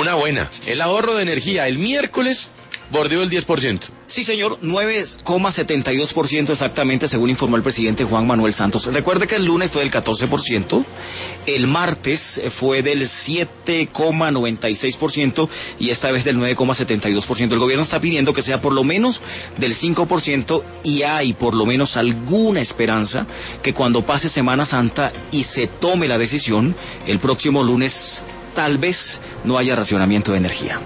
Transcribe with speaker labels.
Speaker 1: Una buena. El ahorro de energía el miércoles bordeó el 10%.
Speaker 2: Sí, señor, 9,72% exactamente, según informó el presidente Juan Manuel Santos. Recuerde que el lunes fue del 14%, el martes fue del 7,96% y esta vez del 9,72%. El gobierno está pidiendo que sea por lo menos del 5% y hay por lo menos alguna esperanza que cuando pase Semana Santa y se tome la decisión, el próximo lunes tal vez no haya racionamiento de energía.